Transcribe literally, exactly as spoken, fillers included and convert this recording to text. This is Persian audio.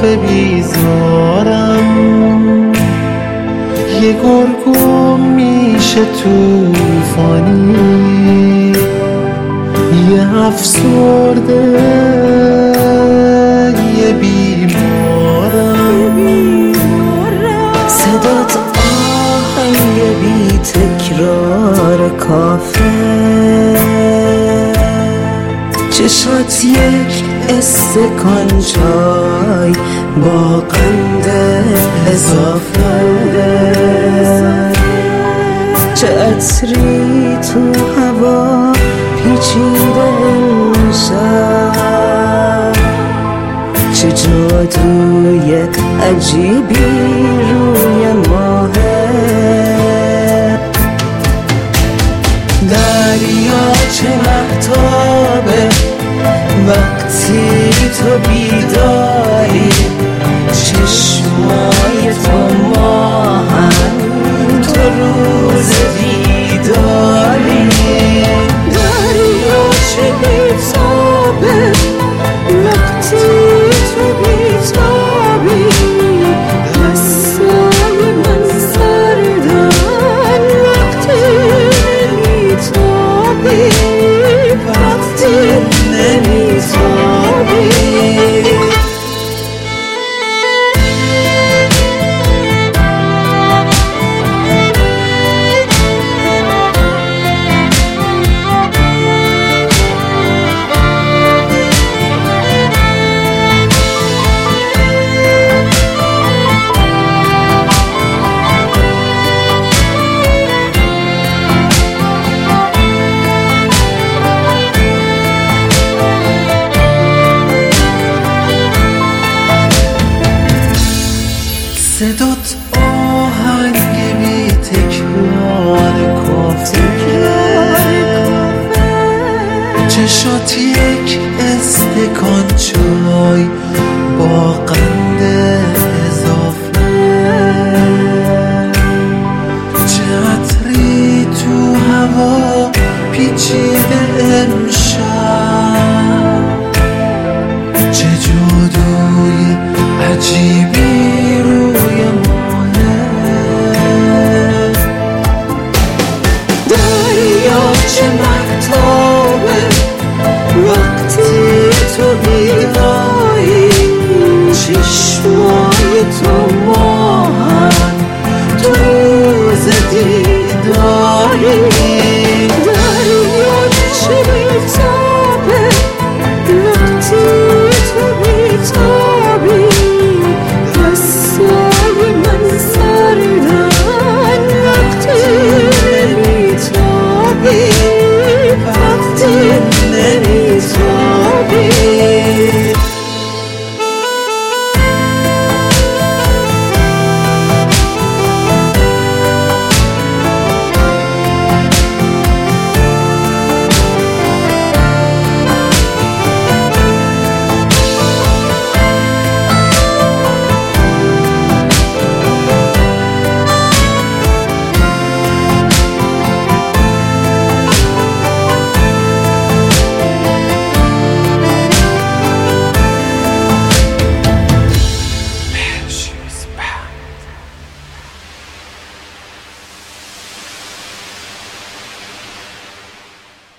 دفعه بیزارم، یه گرگم میشه توفانی، یه افسرده یه بیمارم. صدات آهنگ بی تکرار کافه، چشات یک استکان چای با قند اضافه، چه عطری تو هوا پیچیده امشب، چه جادوی عجیبی روی ماهه. دریا چه مهتابه وقتی تو بیداری، چشمای تو ماهن تو روز دیداری. دریا چه بیتابه وقتی تو بیتابی، دستای من سردن وقتی نمیتابی، وقتی نمیتابی. صدات آهنگ بی تکرار کافه، چشات یک استکان چای با قند اضافه، چه عطری تو هوا پیچیده امشب، چه جادوی عجیبی روی ماهه. دریا چه مهتابه وقتی تو بیداری، چشمای تو ماهن تو روز دیداری.